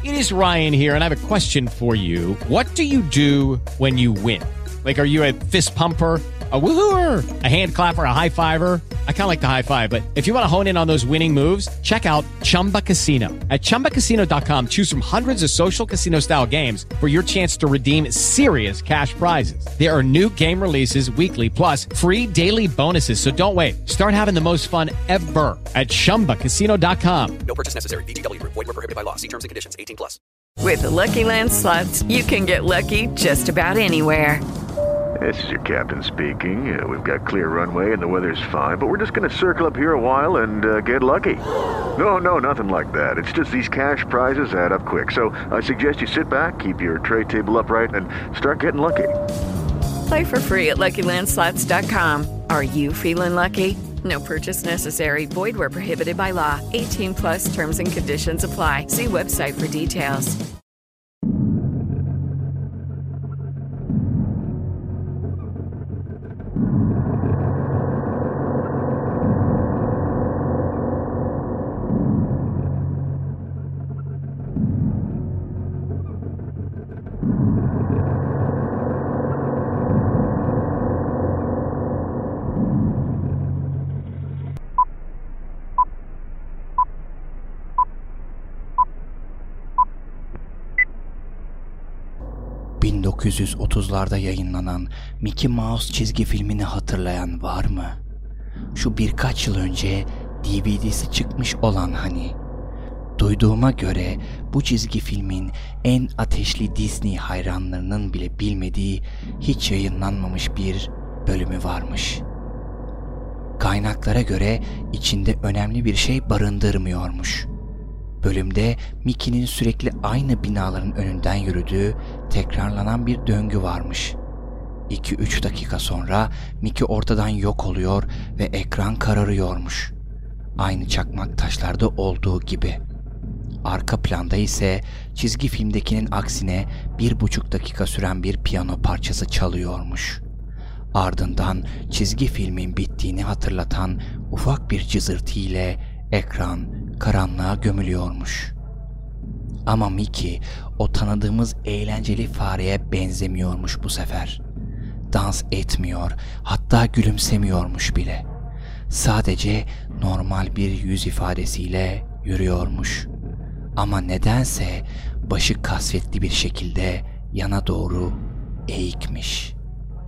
It is Ryan here, and I have a question for you. What do you do when you win? Like, are you a fist pumper, a woohooer, a hand clapper, a high fiver? I kind of like the high five, but if you want to hone in on those winning moves, check out Chumba Casino. At ChumbaCasino.com, choose from hundreds of social casino-style games for your chance to redeem serious cash prizes. There are new game releases weekly, plus free daily bonuses. So don't wait. Start having the most fun ever at ChumbaCasino.com. No purchase necessary. VGW Group. Void where prohibited by law. See terms and conditions. 18+. With the Lucky Land Slots, you can get lucky just about anywhere. This is your captain speaking. We've got clear runway and the weather's fine, but we're just going to circle up here a while and get lucky. No, nothing like that. It's just these cash prizes add up quick. So I suggest you sit back, keep your tray table upright, and start getting lucky. Play for free at LuckyLandSlots.com. Are you feeling lucky? No purchase necessary. Void where prohibited by law. 18+ terms and conditions apply. See website for details. ...1930'larda yayınlanan Mickey Mouse çizgi filmini hatırlayan var mı? Şu birkaç yıl önce DVD'si çıkmış olan hani. Duyduğuma göre bu çizgi filmin en ateşli Disney hayranlarının bile bilmediği hiç yayınlanmamış bir bölümü varmış. Kaynaklara göre içinde önemli bir şey barındırmıyormuş. Bölümde Mickey'nin sürekli aynı binaların önünden yürüdüğü tekrarlanan bir döngü varmış. 2-3 dakika sonra Mickey ortadan yok oluyor ve ekran kararıyormuş. Aynı çakmak taşlarda olduğu gibi. Arka planda ise çizgi filmdekinin aksine 1,5 dakika süren bir piyano parçası çalıyormuş. Ardından çizgi filmin bittiğini hatırlatan ufak bir cızırtı ile ekran karanlığa gömülüyormuş. Ama Mickey o tanıdığımız eğlenceli fareye benzemiyormuş bu sefer. Dans etmiyor, hatta gülümsemiyormuş bile. Sadece normal bir yüz ifadesiyle yürüyormuş. Ama nedense başı kasvetli bir şekilde yana doğru eğikmiş.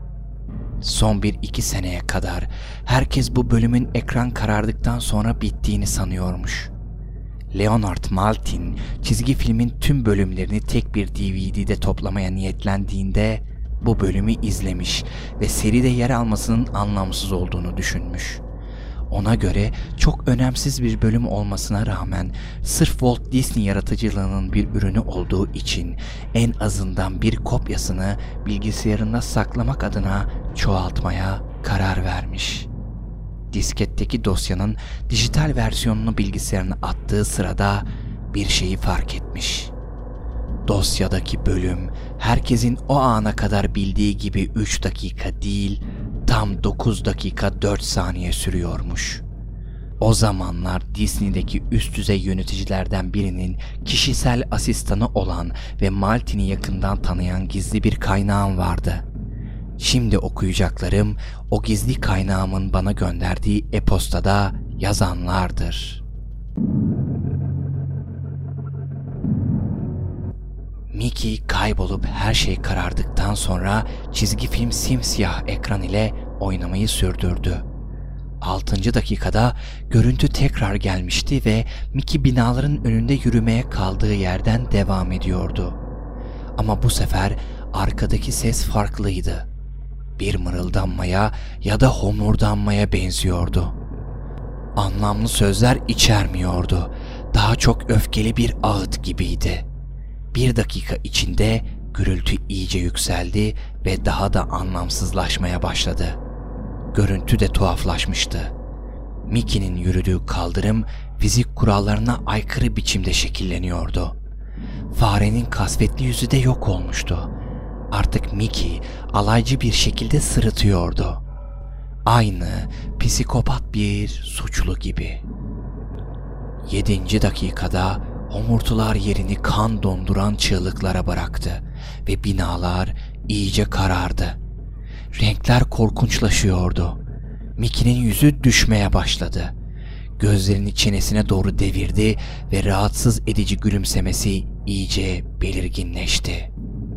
Son 1-2 seneye kadar herkes bu bölümün ekran karardıktan sonra bittiğini sanıyormuş. Leonard Maltin çizgi filmin tüm bölümlerini tek bir DVD'de toplamaya niyetlendiğinde bu bölümü izlemiş ve seride yer almasının anlamsız olduğunu düşünmüş. Ona göre çok önemsiz bir bölüm olmasına rağmen sırf Walt Disney yaratıcılığının bir ürünü olduğu için en azından bir kopyasını bilgisayarında saklamak adına çoğaltmaya karar vermiş. Disketteki dosyanın dijital versiyonunu bilgisayarına attığı sırada bir şeyi fark etmiş. Dosyadaki bölüm herkesin o ana kadar bildiği gibi 3 dakika değil, tam 9 dakika 4 saniye sürüyormuş. O zamanlar Disney'deki üst düzey yöneticilerden birinin kişisel asistanı olan ve Maltin'i yakından tanıyan gizli bir kaynağım vardı. Şimdi okuyacaklarım o gizli kaynağımın bana gönderdiği e-postada yazanlardır. Mickey kaybolup her şey karardıktan sonra çizgi film simsiyah ekran ile oynamayı sürdürdü. 6. dakikada görüntü tekrar gelmişti ve Mickey binaların önünde yürümeye kaldığı yerden devam ediyordu. Ama bu sefer arkadaki ses farklıydı. Bir mırıldanmaya ya da homurdanmaya benziyordu. Anlamlı sözler içermiyordu. Daha çok öfkeli bir ağıt gibiydi. 1 dakika içinde gürültü iyice yükseldi ve daha da anlamsızlaşmaya başladı. Görüntü de tuhaflaşmıştı. Mickey'nin yürüdüğü kaldırım fizik kurallarına aykırı biçimde şekilleniyordu. Farenin kasvetli yüzü de yok olmuştu. Artık Mickey alaycı bir şekilde sırıtıyordu. Aynı psikopat bir suçlu gibi. 7. dakikada Homurtular yerini kan donduran çığlıklara bıraktı ve binalar iyice karardı. Renkler korkunçlaşıyordu. Mickey'nin yüzü düşmeye başladı. Gözlerini çenesine doğru devirdi ve rahatsız edici gülümsemesi iyice belirginleşti.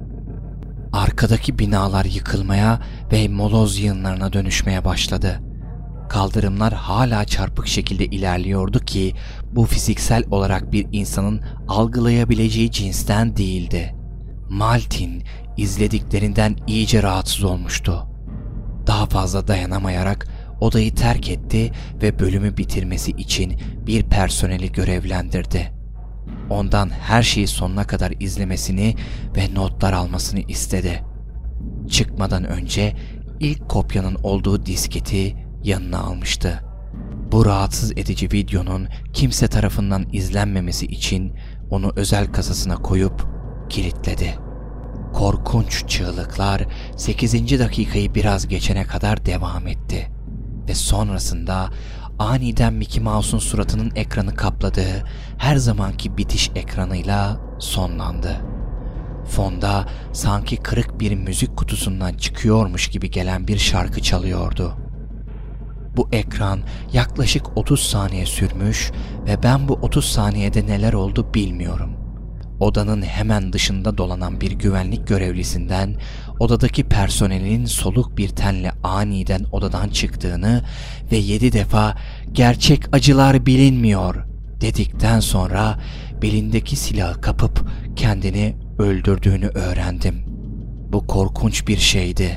Arkadaki binalar yıkılmaya ve moloz yığınlarına dönüşmeye başladı. Kaldırımlar hala çarpık şekilde ilerliyordu ki bu fiziksel olarak bir insanın algılayabileceği cinsten değildi. Martin izlediklerinden iyice rahatsız olmuştu. Daha fazla dayanamayarak odayı terk etti ve bölümü bitirmesi için bir personeli görevlendirdi. Ondan her şeyi sonuna kadar izlemesini ve notlar almasını istedi. Çıkmadan önce ilk kopyanın olduğu disketi yanına almıştı. Bu rahatsız edici videonun kimse tarafından izlenmemesi için onu özel kasasına koyup kilitledi. Korkunç çığlıklar 8. dakikayı biraz geçene kadar devam etti ve sonrasında aniden Mickey Mouse'un suratının ekranı kapladığı her zamanki bitiş ekranıyla sonlandı. Fonda sanki kırık bir müzik kutusundan çıkıyormuş gibi gelen bir şarkı çalıyordu. Bu ekran yaklaşık 30 saniye sürmüş ve ben bu 30 saniyede neler oldu bilmiyorum. Odanın hemen dışında dolanan bir güvenlik görevlisinden odadaki personelin soluk bir tenle aniden odadan çıktığını ve 7 defa "gerçek acılar bilinmiyor" dedikten sonra belindeki silahı kapıp kendini öldürdüğünü öğrendim. Bu korkunç bir şeydi.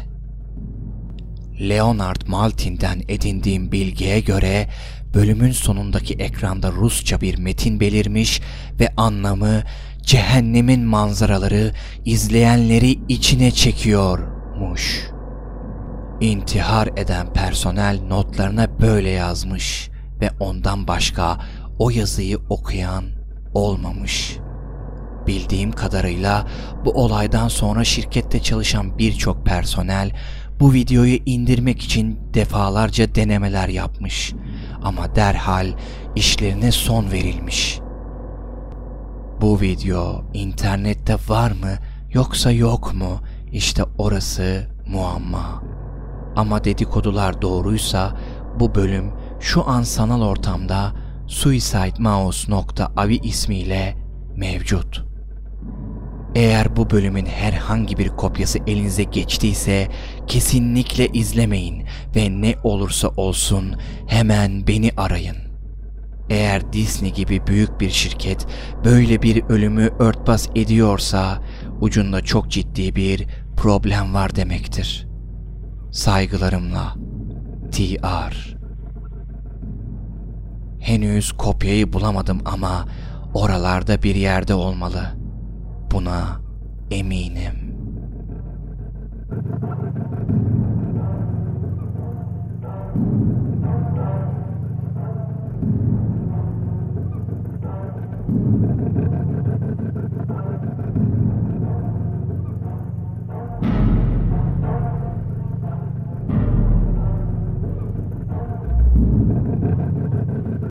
Leonard Maltin'den edindiğim bilgiye göre bölümün sonundaki ekranda Rusça bir metin belirmiş ve anlamı "cehennemin manzaraları izleyenleri içine çekiyormuş." İntihar eden personel notlarına böyle yazmış ve ondan başka o yazıyı okuyan olmamış. Bildiğim kadarıyla bu olaydan sonra şirkette çalışan birçok personel bu videoyu indirmek için defalarca denemeler yapmış ama derhal işlerine son verilmiş. Bu video internette var mı yoksa yok mu? İşte orası muamma. Ama dedikodular doğruysa bu bölüm şu an sanal ortamda suicidemouse.avi ismiyle mevcut. Eğer bu bölümün herhangi bir kopyası elinize geçtiyse kesinlikle izlemeyin ve ne olursa olsun hemen beni arayın. Eğer Disney gibi büyük bir şirket böyle bir ölümü örtbas ediyorsa ucunda çok ciddi bir problem var demektir. Saygılarımla TR. Henüz kopyayı bulamadım ama oralarda bir yerde olmalı. Buna eminim.